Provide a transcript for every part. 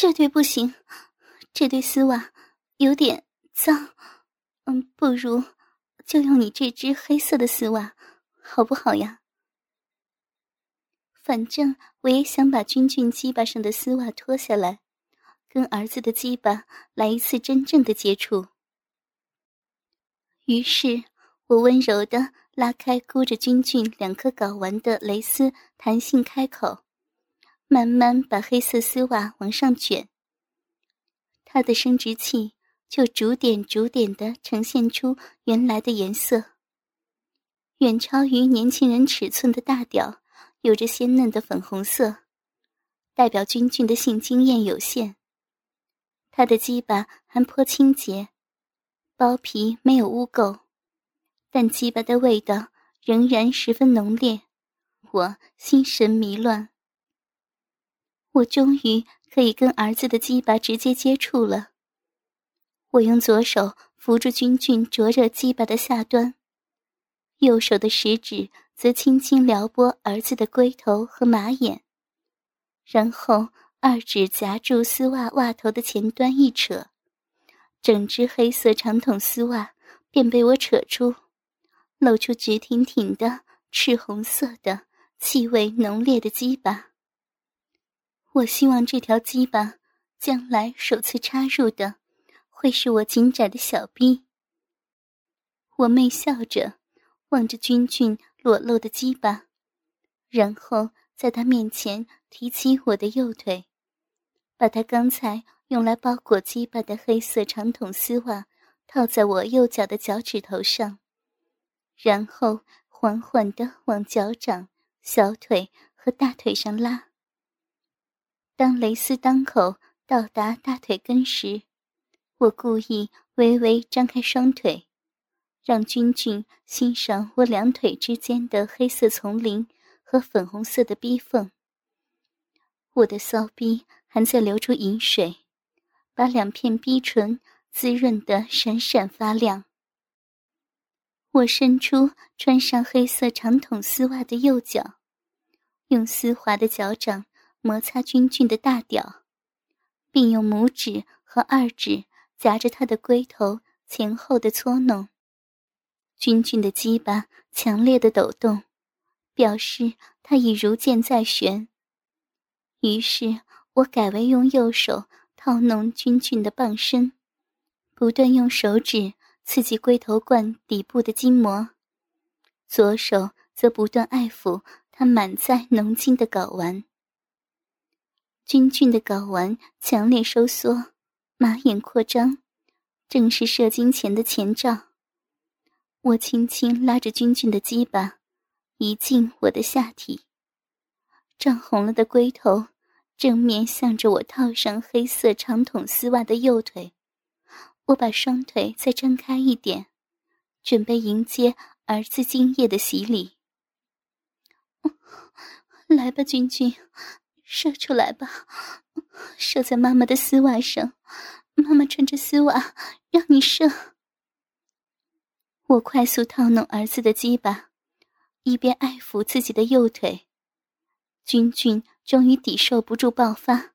这对不行，这对丝袜有点脏，不如就用你这只黑色的丝袜，好不好呀？反正我也想把君君鸡巴上的丝袜脱下来，跟儿子的鸡巴来一次真正的接触。于是我温柔地拉开箍着君君2颗睾丸的蕾丝弹性开口，慢慢把黑色丝袜往上卷，它的生殖器就逐点地呈现出原来的颜色，远超于年轻人尺寸的大屌有着鲜嫩的粉红色，代表君君的性经验有限。他的鸡巴还颇清洁，包皮没有污垢，但鸡巴的味道仍然十分浓烈，我心神迷乱。我终于可以跟儿子的鸡巴直接接触了。我用左手扶住君君灼热鸡巴的下端，右手的食指则轻轻撩拨儿子的龟头和马眼，然后2指夹住丝袜袜头的前端一扯，整只黑色长筒丝袜便被我扯出，露出直挺挺的赤红色的气味浓烈的鸡巴。我希望这条鸡巴将来首次插入的会是我紧窄的小逼。我媚笑着望着君君裸露的鸡巴，然后在他面前提起我的右腿，把他刚才用来包裹鸡巴的黑色长筒丝袜套在我右脚的脚趾头上，然后缓缓地往脚掌、小腿和大腿上拉。当蕾丝裆口到达大腿根时，我故意微微张开双腿，让君君欣赏我2腿之间的黑色丛林和粉红色的逼缝。我的骚逼还在流出饮水，把2片逼唇滋润得闪闪发亮。我伸出穿上黑色长筒丝袜的右脚，用丝滑的脚掌摩擦君君的大屌，并用拇指和2指夹着他的龟头前后的搓弄。君君的鸡巴强烈的抖动，表示他已如箭在弦。于是我改为用右手套弄君君的棒身，不断用手指刺激龟头冠底部的筋膜，左手则不断爱抚他满载浓精的睾丸。君君的睾丸强烈收缩，马眼扩张，正是射精前的前兆。我轻轻拉着君君的鸡巴移进我的下体，涨红了的龟头正面向着我套上黑色长筒丝袜的右腿。我把双腿再张开一点，准备迎接儿子精液的洗礼。来吧，君君，射出来吧，射在妈妈的丝袜上，妈妈穿着丝袜让你射。我快速套弄儿子的鸡巴，一边爱抚自己的右腿。君君终于抵受不住爆发，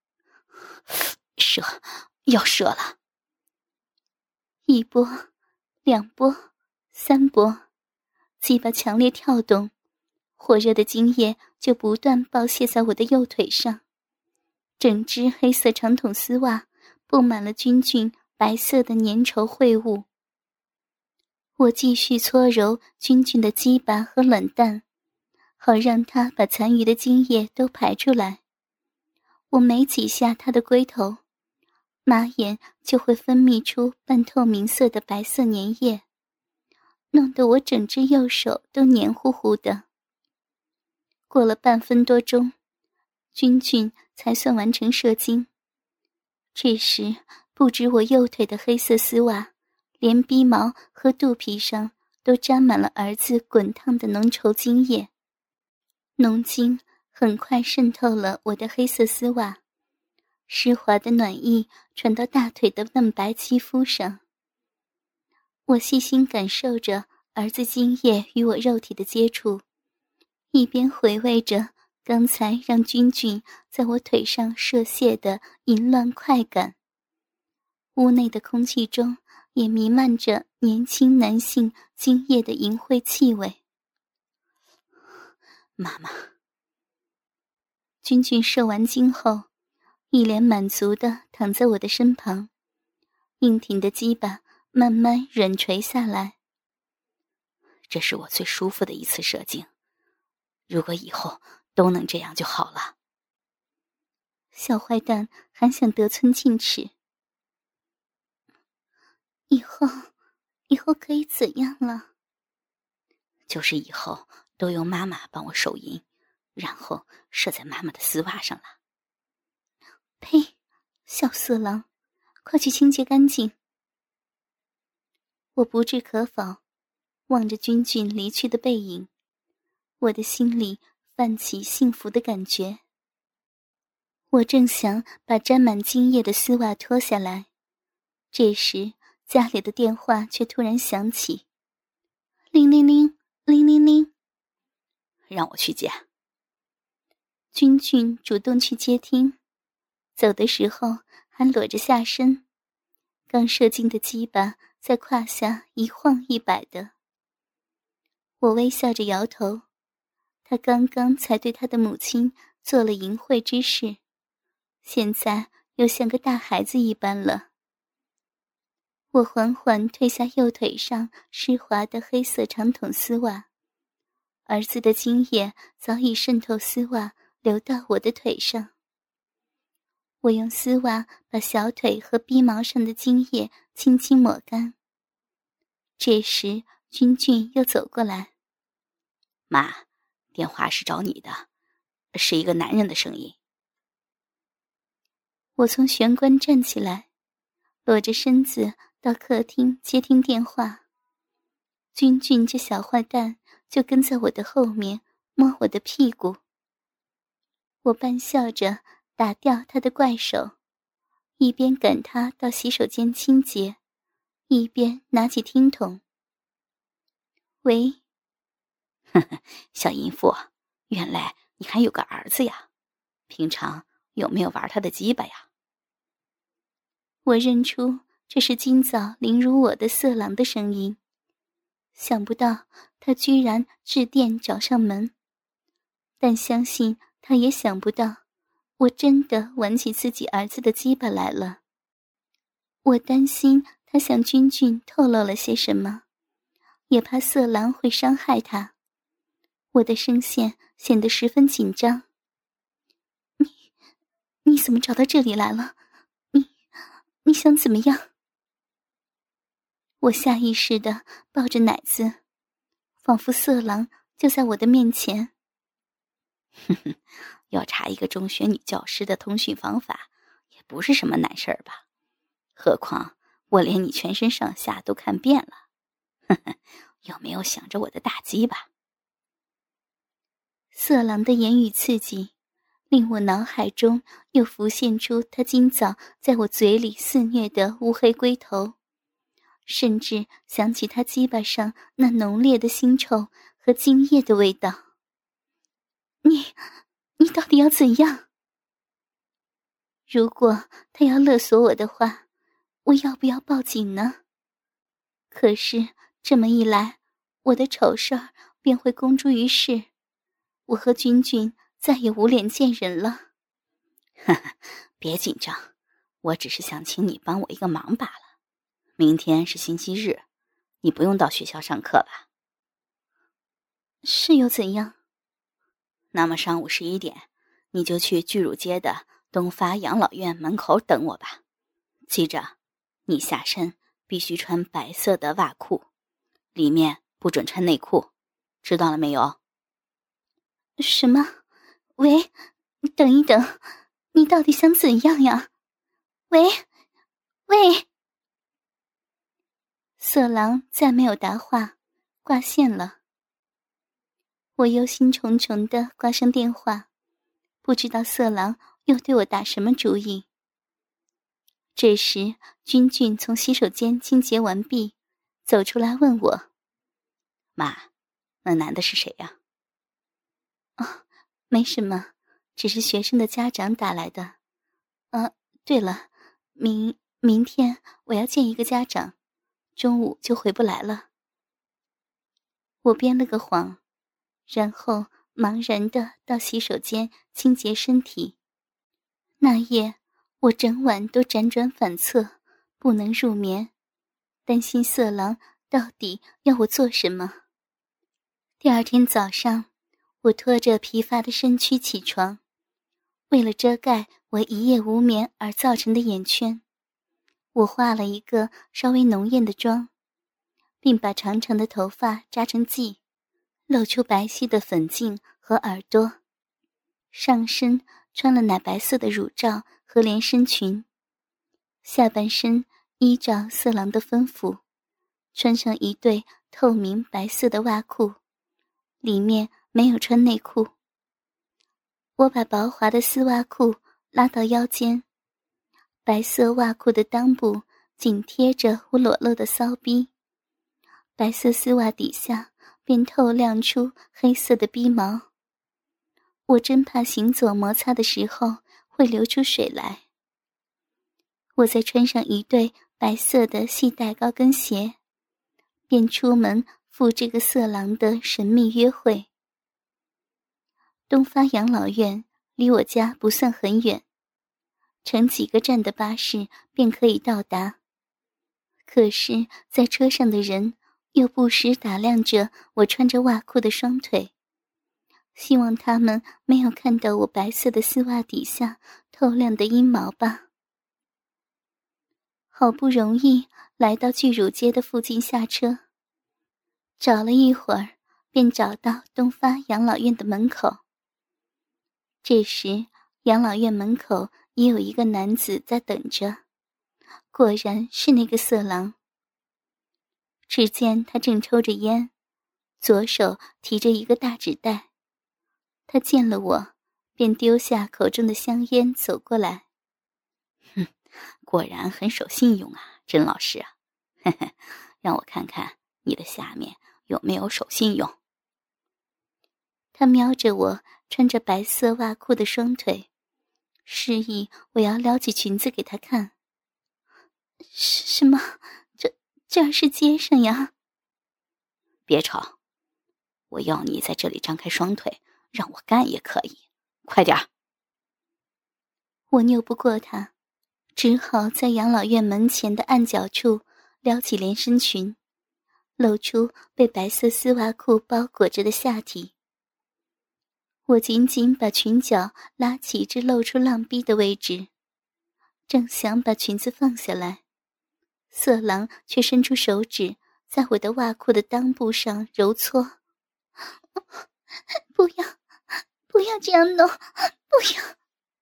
射，要射了。1波，2波，3波，鸡巴强烈跳动，火热的精液就不断爆泄在我的右腿上，整只黑色长筒丝袜布满了君君白色的粘稠秽物。我继续搓揉君君的鸡巴和卵蛋，好让他把残余的精液都排出来。我每几下他的龟头，马眼就会分泌出半透明色的白色粘液，弄得我整只右手都黏糊糊的。过了半分多钟，君君才算完成射精。这时不止我右腿的黑色丝袜，连逼毛和肚皮上都沾满了儿子滚烫的浓稠精液。浓精很快渗透了我的黑色丝袜，湿滑的暖意传到大腿的嫩白肌肤上。我细心感受着儿子精液与我肉体的接触，一边回味着刚才让君君在我腿上射泄的淫乱快感。屋内的空气中也弥漫着年轻男性精液的淫秽气味。 妈妈。 君君射完精后，一脸满足地躺在我的身旁，硬挺的鸡巴慢慢软垂下来。 这是我最舒服的一次射精，如果以后都能这样就好了。 小坏蛋还想得寸进尺。以后可以怎样了？ 就是以后都由妈妈帮我手淫，然后射在妈妈的丝袜上了。 呸！小色狼，快去清洁干净。我不置可否，望着君君离去的背影，我的心里泛起幸福的感觉。我正想把沾满精液的丝袜脱下来，这时家里的电话却突然响起，铃铃铃，铃铃铃。 让我去接。 君君主动去接听，走的时候还裸着下身，刚射精的鸡巴在胯下一晃一摆的。我微笑着摇头，他刚刚才对他的母亲做了淫秽之事，现在又像个大孩子一般了。我缓缓褪下右腿上湿滑的黑色长筒丝袜，儿子的精液早已渗透丝袜流到我的腿上。我用丝袜把小腿和逼毛上的精液轻轻抹干。这时君君又走过来。 妈，电话是找你的，是一个男人的声音。 我从玄关站起来，裸着身子到客厅接听电话。君君这小坏蛋就跟在我的后面摸我的屁股。我半笑着打掉他的怪手，一边赶他到洗手间清洁，一边拿起听筒。喂。 小淫妇，原来你还有个儿子呀，平常有没有玩他的鸡巴呀？ 我认出这是今早凌辱我的色狼的声音，想不到他居然致电找上门，但相信他也想不到我真的玩起自己儿子的鸡巴来了。我担心他向君君透露了些什么，也怕色狼会伤害他。我的声线显得十分紧张。你怎么找到这里来了？你想怎么样？我下意识地抱着奶子，仿佛色狼就在我的面前。 要查一个中学女教师的通讯方法，也不是什么难事儿吧？何况我连你全身上下都看遍了。有没有想着我的大鸡巴？ 色狼的言语刺激，令我脑海中又浮现出他今早在我嘴里肆虐的乌黑龟头，甚至想起他鸡巴上那浓烈的腥臭和精液的味道。你到底要怎样？如果他要勒索我的话，我要不要报警呢？可是这么一来，我的丑事儿便会公诸于世，我和君君再也无脸见人了。 别紧张，我只是想请你帮我一个忙罢了。明天是星期日，你不用到学校上课吧？ 是又怎样？ 那么上午11点，你就去巨乳街的东发养老院门口等我吧。记着，你下身必须穿白色的袜裤，里面不准穿内裤，知道了没有？ 什么？喂，等一等，你到底想怎样呀？喂，色狼再没有答话，挂线了。我忧心忡忡地挂上电话，不知道色狼又对我打什么主意。这时君俊从洗手间清洁完毕，走出来问我： 妈，那男的是谁呀？ 没什么，只是学生的家长打来的。对了，明天我要见一个家长，中午就回不来了。我编了个谎，然后茫然地到洗手间清洁身体。那夜我整晚都辗转反侧，不能入眠，担心色狼到底要我做什么。第二天早上，我拖着疲乏的身躯起床，为了遮盖我一夜无眠而造成的眼圈，我化了一个稍微浓艳的妆，并把长长的头发扎成髻，露出白皙的粉颈和耳朵，上身穿了奶白色的乳罩和连身裙，下半身依照色狼的吩咐，穿上一对透明白色的袜裤，里面没有穿内裤。我把薄滑的丝袜裤拉到腰间，白色袜裤的裆部紧贴着我裸露的骚逼，白色丝袜底下便透亮出黑色的逼毛。我真怕行走摩擦的时候会流出水来。我再穿上一对白色的细带高跟鞋，便出门赴这个色狼的神秘约会。东发养老院离我家不算很远，乘几个站的巴士便可以到达。可是在车上的人又不时打量着我穿着袜裤的双腿，希望他们没有看到我白色的丝袜底下透亮的阴毛吧。好不容易来到巨乳街的附近下车，找了一会儿便找到东发养老院的门口。这时养老院门口也有一个男子在等着，果然是那个色狼。只见他正抽着烟，左手提着一个大纸袋。他见了我，便丢下口中的香烟走过来。 果然很守信用啊，甄老师啊，嘿嘿，让我看看你的下面有没有守信用。 他瞄着我穿着白色袜裤的双腿，示意我要撩起裙子给他看。什么？这儿是街上呀！ 别吵，我要你在这里张开双腿，让我干也可以，快点儿！ 我拗不过他，只好在养老院门前的暗角处撩起连身裙，露出被白色丝袜裤包裹着的下体。我紧紧把裙角拉起至露出浪逼的位置，正想把裙子放下来，色狼却伸出手指在我的袜裤的裆部上揉搓。不要这样弄，不要！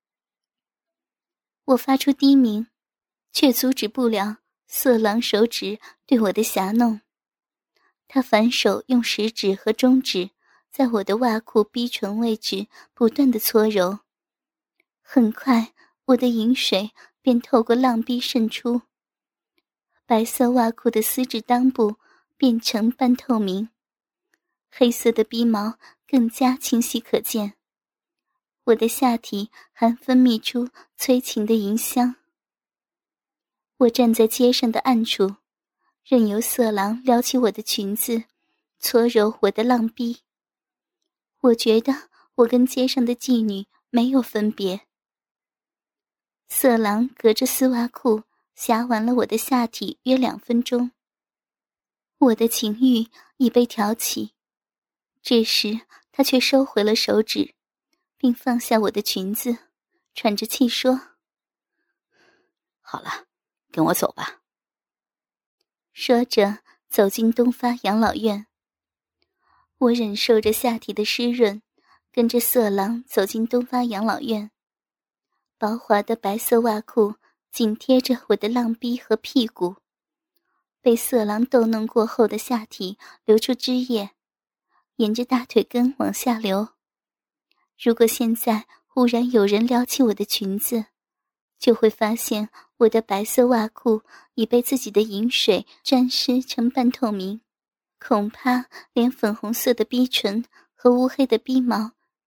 我发出低鸣，却阻止不了色狼手指对我的狭弄。他反手用食指和中指在我的袜裤逼唇位置不断地搓揉，很快我的饮水便透过浪逼渗出，白色袜裤的丝质裆部变成半透明，黑色的逼毛更加清晰可见，我的下体还分泌出催情的淫香。我站在街上的暗处，任由色狼撩起我的裙子，搓揉我的浪逼。我觉得我跟街上的妓女没有分别。色狼隔着丝袜裤挟完了我的下体约2分钟，我的情欲已被挑起。这时他却收回了手指，并放下我的裙子，喘着气说： 好了，跟我走吧。 说着走进东发养老院。我忍受着下体的湿润，跟着色狼走进东发养老院。薄滑的白色袜裤紧贴着我的浪逼和屁股，被色狼逗弄过后的下体流出汁液，沿着大腿根往下流。如果现在忽然有人撩起我的裙子，就会发现我的白色袜裤已被自己的饮水沾湿成半透明，恐怕连粉红色的逼唇和乌黑的逼毛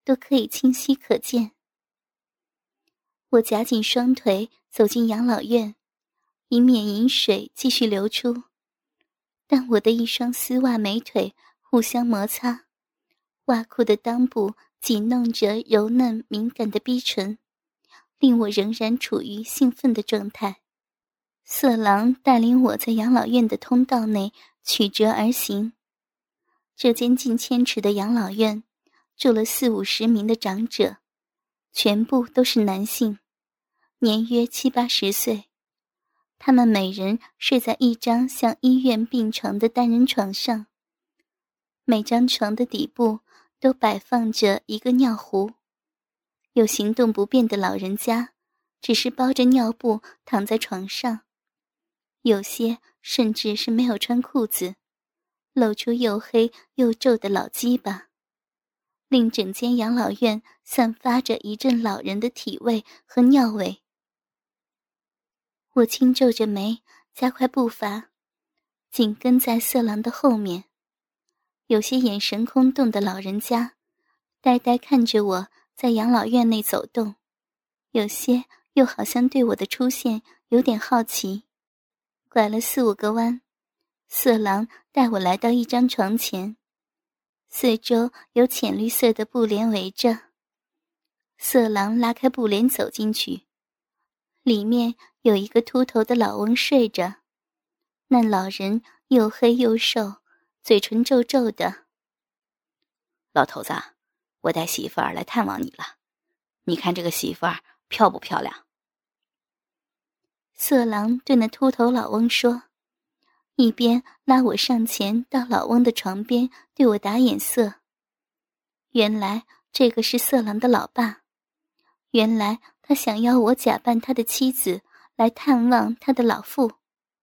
都可以清晰可见。我夹紧双腿走进养老院，以免饮水继续流出，但我的一双丝袜美腿互相摩擦，袜裤的裆部挤弄着柔嫩敏感的逼唇，令我仍然处于兴奋的状态。色狼带领我在养老院的通道内曲折而行。这间近千尺的养老院住了40-50名的长者，全部都是男性，年约70-80岁。他们每人睡在一张像医院病床的单人床上，每张床的底部都摆放着一个尿壶。有行动不便的老人家只是包着尿布躺在床上，有些甚至是没有穿裤子，露出又黑又皱的老鸡巴，令整间养老院散发着一阵老人的体味和尿味。我轻皱着眉，加快步伐，紧跟在色狼的后面。有些眼神空洞的老人家呆呆看着我在养老院内走动，有些又好像对我的出现有点好奇。拐了4-5个弯，色狼带我来到一张床前，四周有浅绿色的布帘围着。色狼拉开布帘走进去，里面有一个秃头的老翁睡着，那老人又黑又瘦，嘴唇皱皱的。 老头子，我带媳妇儿来探望你了，你看这个媳妇儿漂不漂亮？ 色狼对那秃头老翁说，一边拉我上前到老翁的床边对我打眼色。原来这个是色狼的老爸，原来他想要我假扮他的妻子来探望他的老父。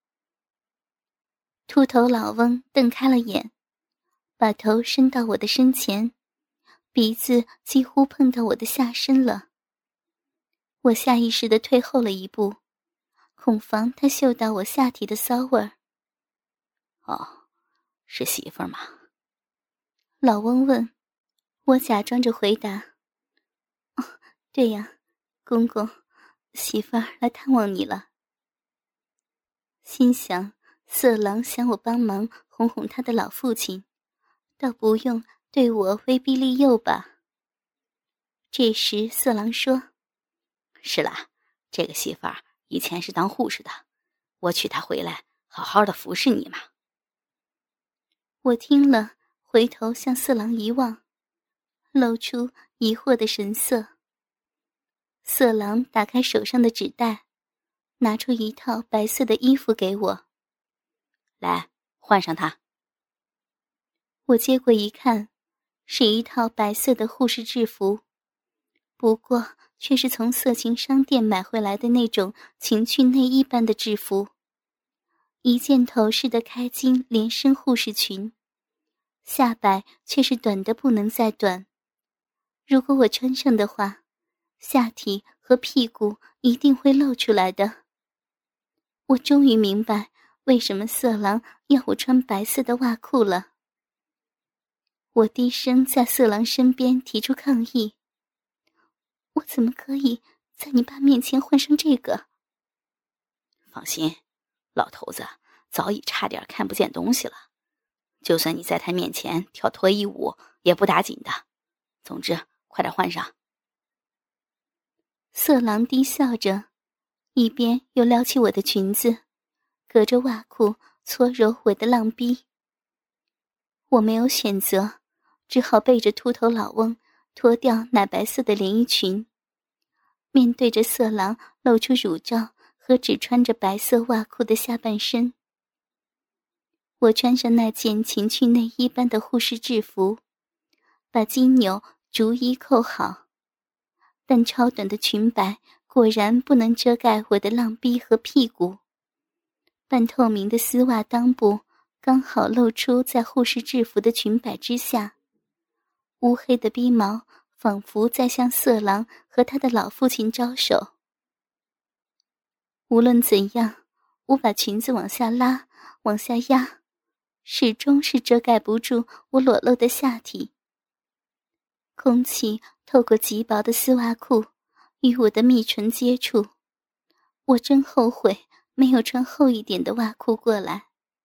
秃头老翁瞪开了眼，把头伸到我的身前，鼻子几乎碰到我的下身了。我下意识地退后了一步，恐防他嗅到我下体的骚味儿。 哦，是媳妇儿吗？ 老翁问。我假装着回答，哦，对呀，公公，媳妇儿来探望你了。心想，色狼想我帮忙哄哄他的老父亲，倒不用对我威逼利诱吧。这时色狼说， 是啦，这个媳妇儿以前是当护士的，我娶她回来好好的服侍你嘛。 我听了，回头向色狼一望，露出疑惑的神色。色狼打开手上的纸袋，拿出一套白色的衣服给我， 来，换上它。 我接过一看，是一套白色的护士制服，不过却是从色情商店买回来的那种情趣内衣般的制服，一件头式的开襟连身护士裙，下摆却是短得不能再短。如果我穿上的话，下体和屁股一定会露出来的。我终于明白为什么色狼要我穿白色的袜裤了。我低声在色狼身边提出抗议，我怎么可以在你爸面前换上这个？ 放心，老头子早已差点看不见东西了，就算你在他面前跳脱衣舞也不打紧的。总之快点换上。 色狼低笑着，一边又撩起我的裙子，隔着袜裤搓揉我的浪逼。我没有选择，只好背着秃头老翁脱掉奶白色的连衣裙，面对着色狼露出乳罩和只穿着白色袜裤的下半身。我穿上那件情趣内衣般的护士制服，把金纽逐一扣好，但超短的裙摆果然不能遮盖我的浪逼和屁股，半透明的丝袜裆部刚好露出在护士制服的裙摆之下，乌黑的逼毛仿佛在向色狼和他的老父亲招手。无论怎样，我把裙子往下拉，往下压，始终是遮盖不住我裸露的下体。 空气透过极薄的丝袜裤与我的蜜唇接触，我真后悔没有穿厚一点的袜裤过来。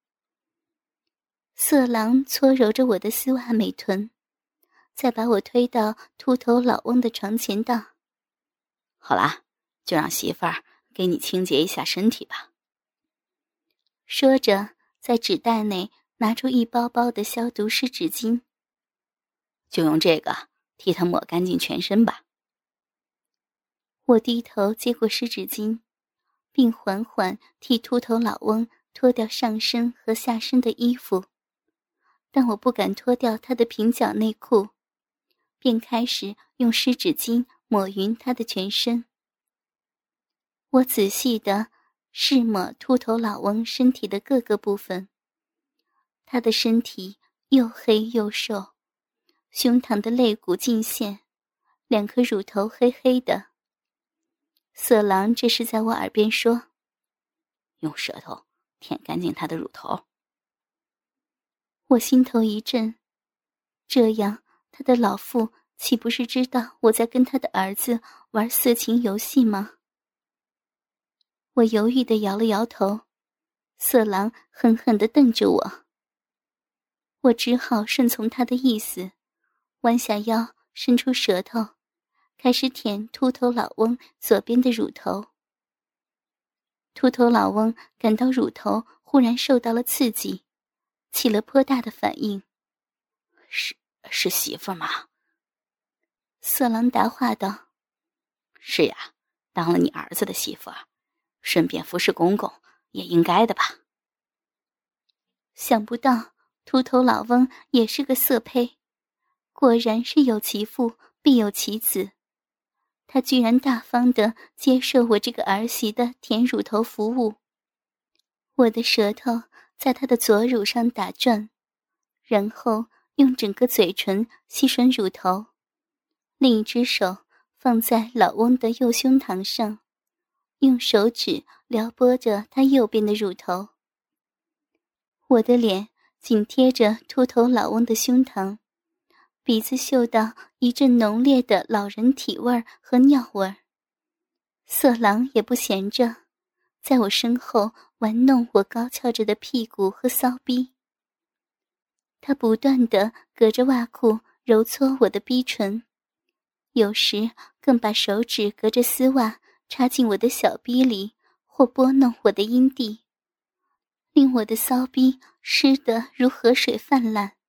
色狼搓揉着我的丝袜美臀，再把我推到秃头老翁的床前道： 好啦，就让媳妇儿给你清洁一下身体吧。 说着，在纸袋内拿出一包包的消毒湿纸巾。 就用这个替他抹干净全身吧。 我低头接过湿纸巾，并缓缓替秃头老翁脱掉上身和下身的衣服，但我不敢脱掉他的平角内裤，便开始用湿纸巾抹匀他的全身。我仔细地试抹秃头老翁身体的各个部分。他的身体又黑又瘦，胸膛的肋骨尽现，2颗乳头黑黑的。色狼这是在我耳边说： 用舌头舔干净他的乳头。 我心头一震，这样他的老父岂不是知道我在跟他的儿子玩色情游戏吗？我犹豫地摇了摇头，色狼狠狠地瞪着我。我只好顺从他的意思，弯下腰，伸出舌头，开始舔秃头老翁左边的乳头。秃头老翁感到乳头忽然受到了刺激，起了颇大的反应。 是媳妇吗？ 色狼答话道： 是呀，当了你儿子的媳妇儿，顺便服侍公公也应该的吧。 想不到秃头老翁也是个色胚，果然是有其父必有其子。他居然大方地接受我这个儿媳的舔乳头服务。我的舌头在他的左乳上打转，然后用整个嘴唇吸吮乳头，另一只手放在老翁的右胸膛上，用手指撩拨着他右边的乳头。我的脸紧贴着秃头老翁的胸膛，鼻子嗅到一阵浓烈的老人体味和尿味。色狼也不闲着，在我身后玩弄我高翘着的屁股和骚逼。他不断地隔着袜裤揉搓我的逼唇，有时更把手指隔着丝袜插进我的小逼里，或拨弄我的阴蒂，令我的骚逼湿得如河水泛滥。